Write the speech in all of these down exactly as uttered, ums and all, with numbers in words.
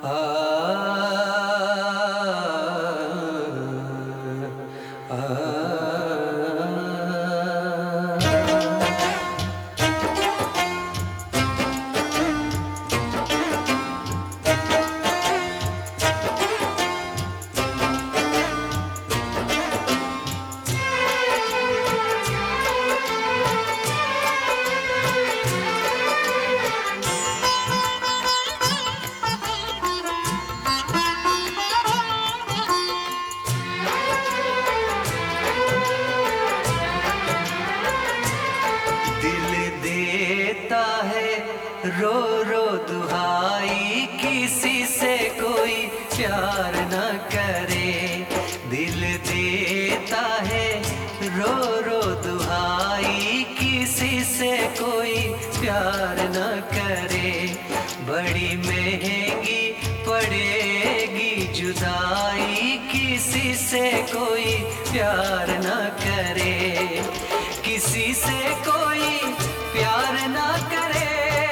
रो रो दुहाई किसी से कोई प्यार न करे, दिल देता है रो रो दुहाई किसी से कोई प्यार न करे। बड़ी महंगी पड़ेगी जुदाई किसी से कोई प्यार न करे, किसी से कोई प्यार न करे,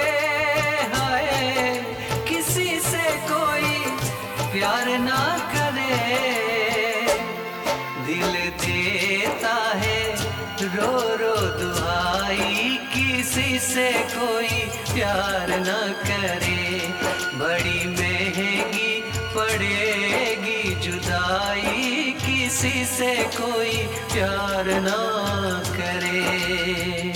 हाय किसी से कोई प्यार न करे। दिल देता है रो रो दुहाई किसी से कोई प्यार न करे। बड़ी महंगी पड़ेगी जुदाई किसी से कोई प्यार न करे।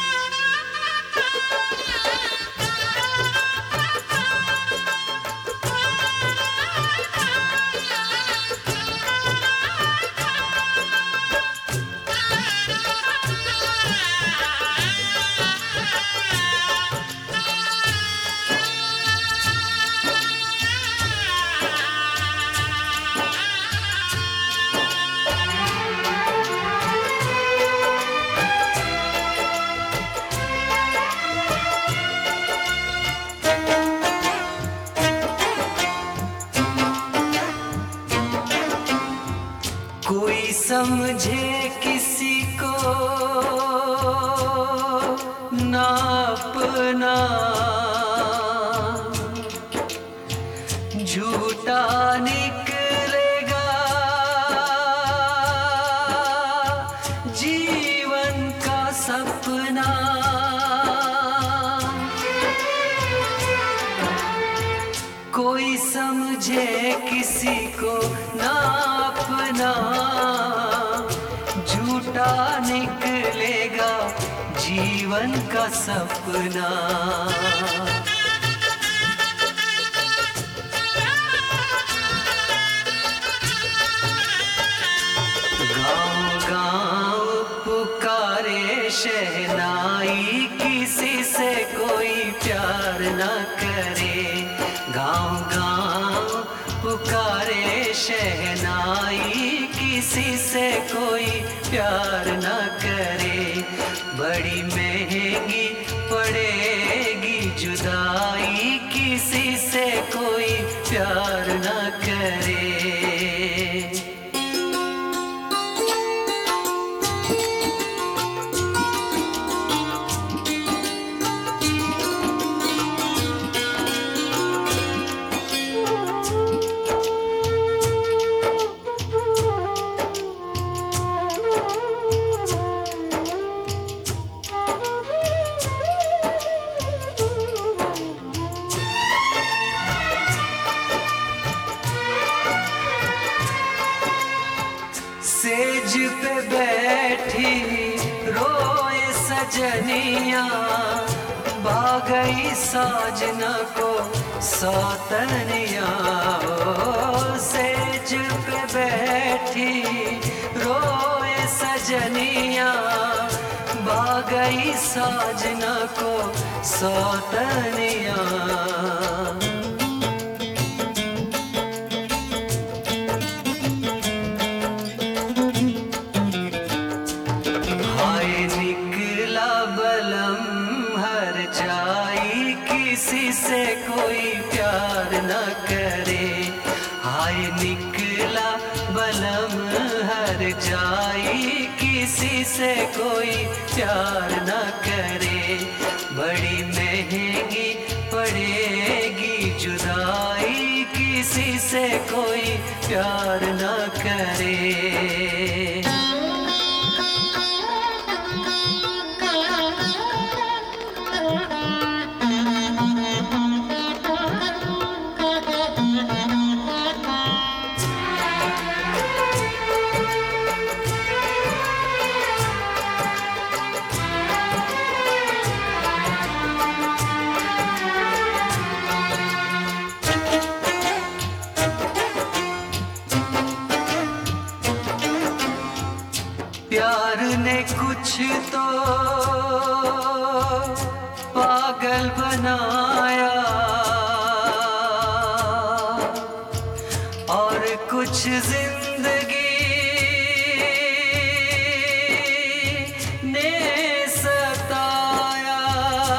कोई समझे किसी को ना अपना, झूठा निकलेगा जीवन का सपना। कोई समझे किसी को ना अपना, झूठा निकलेगा जीवन का सपना। गाँव गाँव पुकारे शहनाई किसी से कोई प्यार न करे। गाँव गाँव पुकारे शहनाई किसी से कोई प्यार न करे। बड़ी महंगी पड़ेगी जुदाई किसी से कोई प्यार न करे। सेज पे बैठी रोए सजनिया, भागई साजना को सौतनिया। सेज पे बैठी रोए सजनिया, भागई साजना को सौतनिया। किसी से कोई प्यार न करे, हाय निकला बलम हर जाई किसी से कोई प्यार न करे। बड़ी महंगी पड़ेगी जुदाई किसी से कोई प्यार न करे। प्यार ने कुछ तो पागल बनाया और कुछ जिंदगी ने सताया।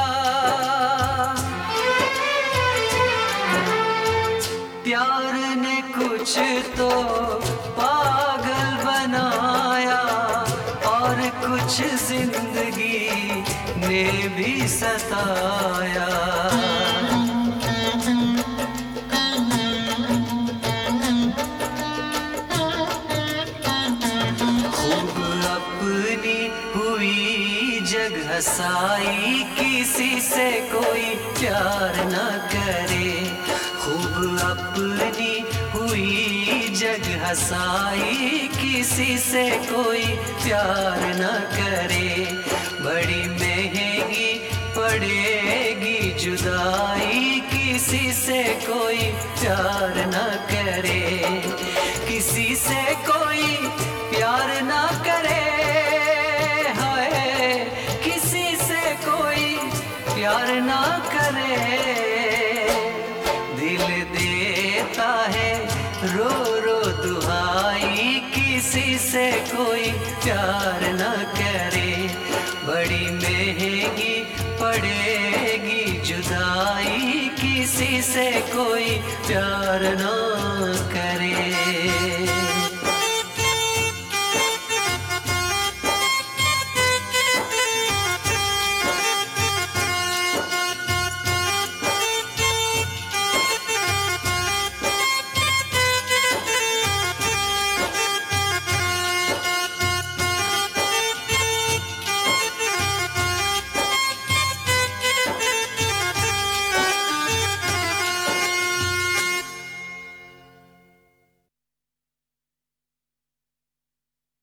प्यार ने कुछ तो पागल बनाया और कुछ जिंदगी ने भी सताया। खूब अपनी हुई जग हंसाई, किसी से कोई प्यार न करे। खूब अपनी हुई जग हंसाई, किसी से कोई प्यार न करे। बड़ी महंगी पड़ेगी जुदाई, किसी से कोई प्यार न करे। किसी से कोई प्यार न करे, हाय किसी से कोई प्यार न करे। दिल देता है रो रो दुहाई, किसी से कोई प्यार न करे। बड़ी महंगी पड़ेगी जुदाई, किसी से कोई प्यार न करे।